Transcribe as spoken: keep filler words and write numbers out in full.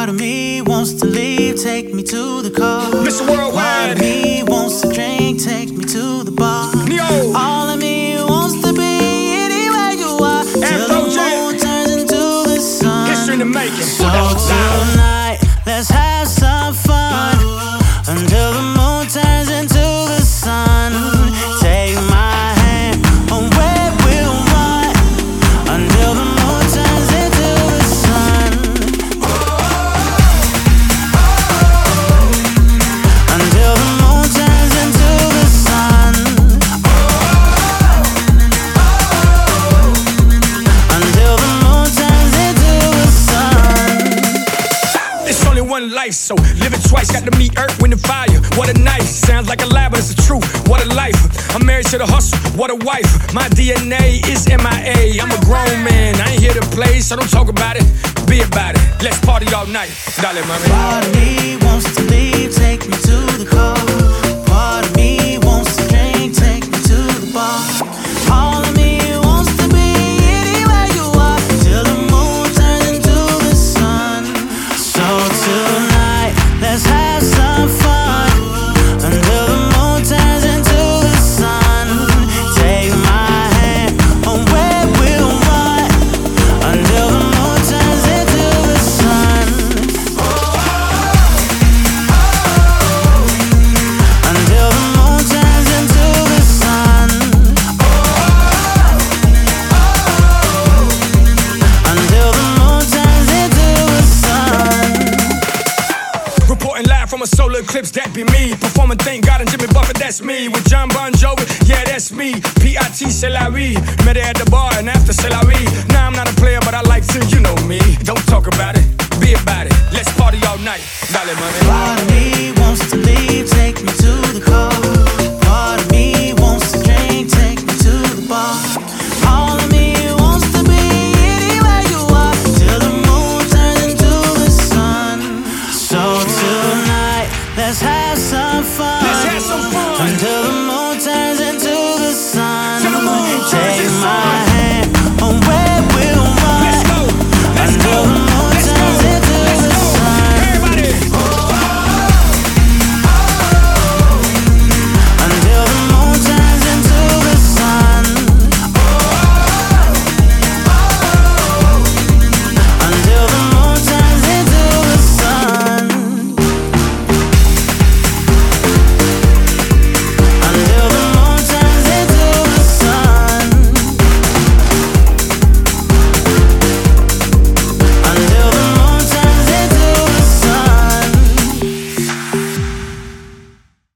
Part of me wants to leave, take me to the car. Mister Worldwide. Part of me wants to drink, take me to the bar. Neo. All of me wants to be anywhere you are, till the moon turns into the sun. History to make it. So tonight, let's have some fun until the moon turns into the sun. Take my hand, away we'll run until the moon turns into the sun. Until the moon turns into the sun. Until the moon turns into the sun. It's only one life, so live it twice. Got to meet Earth, wind, and fire. What a night. Sounds like a lie, but it's the truth. What a life. I'm married to the hustle. What a wife. My D N A is M I A. I'm a grown man. I ain't here to play, so don't talk about it. Be about it. Let's party all night. Dale, mami. Part of me wants to leave, take me to the car. Part of me wants to drink, take me to the bar. All of me wants to be anywhere you are, till the moon turns into the sun. So tonight, let's have some fun until the moon turns into the sun. Take my hand, away we'll run until the moon turns into the sun. Until the moon turns into the sun. Until the moon turns into the sun. Reporting live from a solar eclipse, that be me. Performing Thank God and Jimmy Buffett, that's me. With John Bon Jovi, yeah, that's me. P I T, c'est la vie. Met her at the bar and after, c'est la vie. Nah, I'm not a player, but I like to, you know me. Don't talk about it, be about it. Let's party all night. Dale, money.